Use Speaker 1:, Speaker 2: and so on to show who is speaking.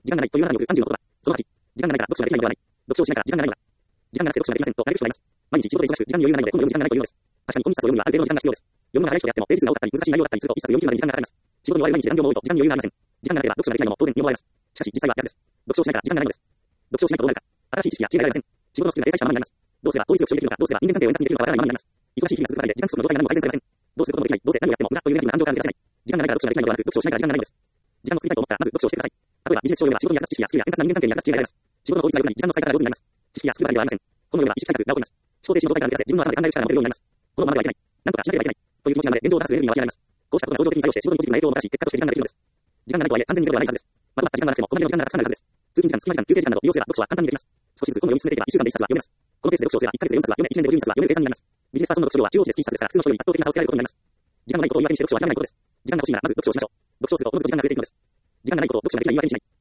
Speaker 1: 時間がないというのはよく30のことだ。その8、時間がないから読書ができないのではない。読書をしないから時間がないのだ。時間がなくて読書ができませんと、大学書があります。毎日仕事で忙しく、時間に余裕がないので本を読む時間がないというのです。確かに本一冊を読むにはある程度の時間が必要です。読むのが早い人であっても、ページ数が多かったり、難しい内容だったりすると、一冊読み切るまでに時間がかかります。仕事に追われ毎日残業も多いと、時間に余裕がありません。時間がなければ読書ができないのも当然に思われます。しかし、実際は逆です。読書をしないから時間がないのです。読書をしないとどうなるか。新しい知識や知恵が得られません。仕事のスキルが停滞したままになります。どうすれば効率よく処理できるのか、どうすれば人間関係を円滑にできるのかわからないままになります。忙しい日々が続くばかりで、時間不足の状態が何も改善されません。どうすることもできない。どうせ何をやっても無駄というネガティブな感情から抜け出せない。時間がないから読書ができないのではなく、読書をしないから時間がないのです。時間を作りたいと思ったら、まず読書をしてください。例えば、ビジネス書を読めば仕事に役立つ知識やスキルや円滑な人間関係に役立つ知恵が得られます。仕事の効率が良くなり、時間の使い方が上手になります。知識やスキルだけではありません。本を読めば意識改革が起こります。思考停止の状態から抜け出せ、自分の頭で考える力が持てるようになります。このままではいけない。なんとかしなければいけない。という気持ちが生まれ、現状を出すエネルギーが湧き上がります。こうしたことが情状的に作用して、仕事にポジティブな影響をもたらし、結果として時間ができるのです。時間がないとはいえ、完全にゼロではないはずです。まとまった時間がなくても、この辺の時間がたくさんあるはずです。通勤時間、隙間時間、休憩時間などを利用すれば、読書は簡単にできます。少しずつ本を読み進めていけば、1週間で1冊は読めます。このペースで読書をすれば、1ヶ月で4冊は読め、1年で52冊は読める計算になります。ビジネスパーソンの読書量は中央値で月1冊ですから、普通の人より圧倒的な差をつけられることになります。時間がないことを言い訳にして読書は時間がないことです。時間が欲しいなら、まず読書をしましょう。読書をすると、おのずと時間が増えていくのです。時間がないことを読書ができない言い訳にしない。